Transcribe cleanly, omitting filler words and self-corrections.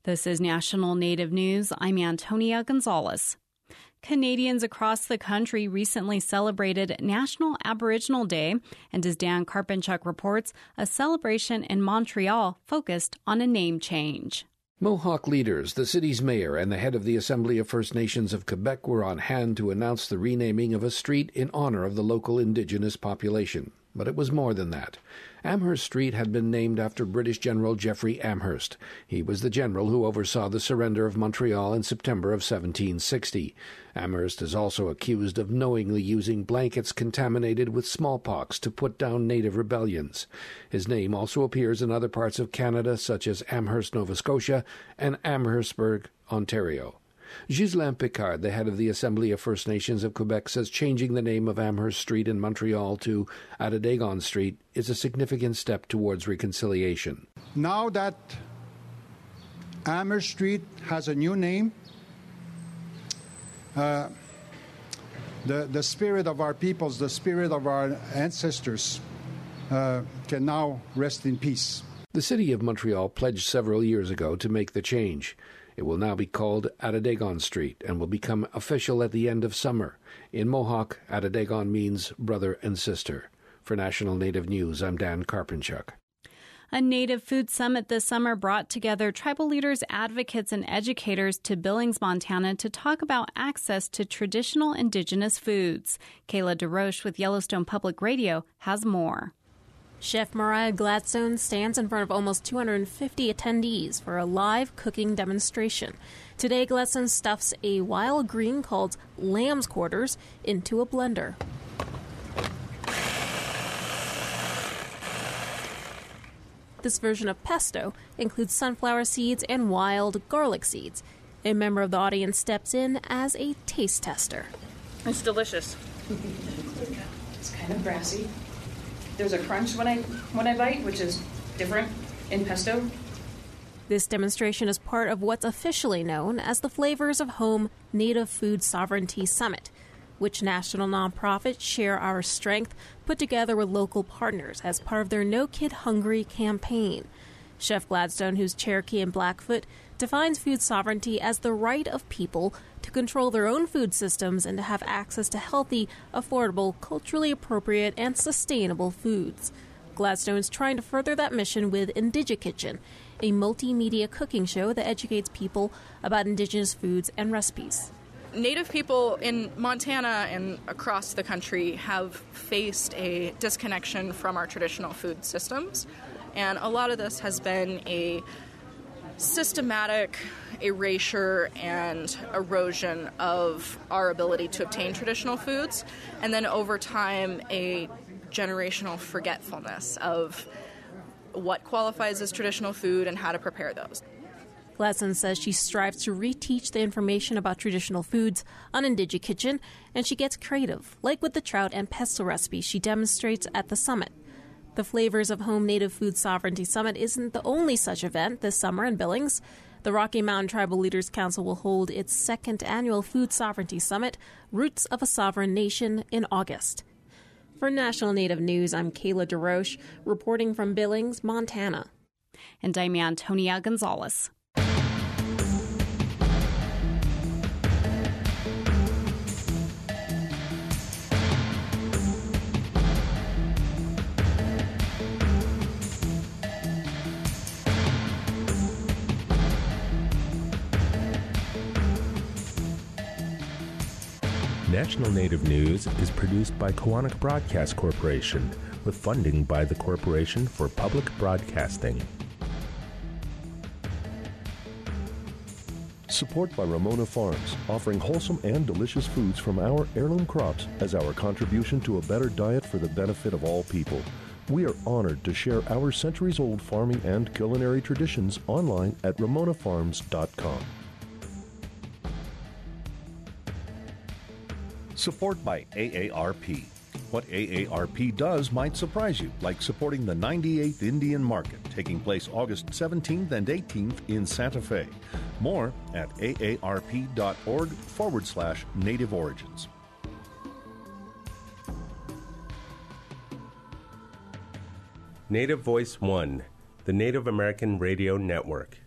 This is National Native News. I'm Antonia Gonzalez. Canadians across the country recently celebrated National Aboriginal Day, and as Dan Karpinchuk reports, a celebration in Montreal focused on a name change. Mohawk leaders, the city's mayor, and the head of the Assembly of First Nations of Quebec were on hand to announce the renaming of a street in honor of the local Indigenous population. But it was more than that. Amherst Street had been named after British General Geoffrey Amherst. He was the general who oversaw the surrender of Montreal in September of 1760. Amherst is also accused of knowingly using blankets contaminated with smallpox to put down native rebellions. His name also appears in other parts of Canada, such as Amherst, Nova Scotia, and Amherstburg, Ontario. Ghislain Picard, the head of the Assembly of First Nations of Quebec, says changing the name of Amherst Street in Montreal to Adégon Street is a significant step towards reconciliation. Now that Amherst Street has a new name, the spirit of our peoples, the spirit of our ancestors can now rest in peace. The city of Montreal pledged several years ago to make the change. It will now be called Adégon Street and will become official at the end of summer. In Mohawk, Adégon means brother and sister. For National Native News, I'm Dan Karpinchuk. A Native Food Summit this summer brought together tribal leaders, advocates, and educators to Billings, Montana to talk about access to traditional Indigenous foods. Kayla DeRoche with Yellowstone Public Radio has more. Chef Mariah Gladstone stands in front of almost 250 attendees for a live cooking demonstration. Today, Gladstone stuffs a wild green called lamb's quarters into a blender. This version of pesto includes sunflower seeds and wild garlic seeds. A member of the audience steps in as a taste tester. It's delicious. It's kind of brassy. There's a crunch when I bite, which is different in pesto. This demonstration is part of what's officially known as the Flavors of Home Native Food Sovereignty Summit, which national nonprofit Share Our Strength put together with local partners as part of their No Kid Hungry campaign. Chef Gladstone, who's Cherokee and Blackfoot, defines food sovereignty as the right of people to control their own food systems and to have access to healthy, affordable, culturally appropriate, and sustainable foods. Gladstone is trying to further that mission with Indigikitchen, a multimedia cooking show that educates people about Indigenous foods and recipes. Native people in Montana and across the country have faced a disconnection from our traditional food systems, and a lot of this has been a systematic erasure and erosion of our ability to obtain traditional foods, and then over time a generational forgetfulness of what qualifies as traditional food and how to prepare those. Gladstone says she strives to reteach the information about traditional foods on Indigikitchen, and she gets creative, like with the trout and pesto recipes she demonstrates at the summit. The Flavors of Home Native Food Sovereignty Summit isn't the only such event this summer in Billings. The Rocky Mountain Tribal Leaders Council will hold its second annual Food Sovereignty Summit, Roots of a Sovereign Nation, in August. For National Native News, I'm Kayla DeRoche, reporting from Billings, Montana. And I'm Antonia Gonzalez. National Native News is produced by Koahnic Broadcast Corporation with funding by the Corporation for Public Broadcasting. Support by Ramona Farms, offering wholesome and delicious foods from our heirloom crops as our contribution to a better diet for the benefit of all people. We are honored to share our centuries-old farming and culinary traditions online at ramonafarms.com. Support by AARP. What AARP does might surprise you, like supporting the 98th Indian Market, taking place August 17th and 18th in Santa Fe. More at aarp.org/Native Origins. Native Voice One, the Native American Radio Network.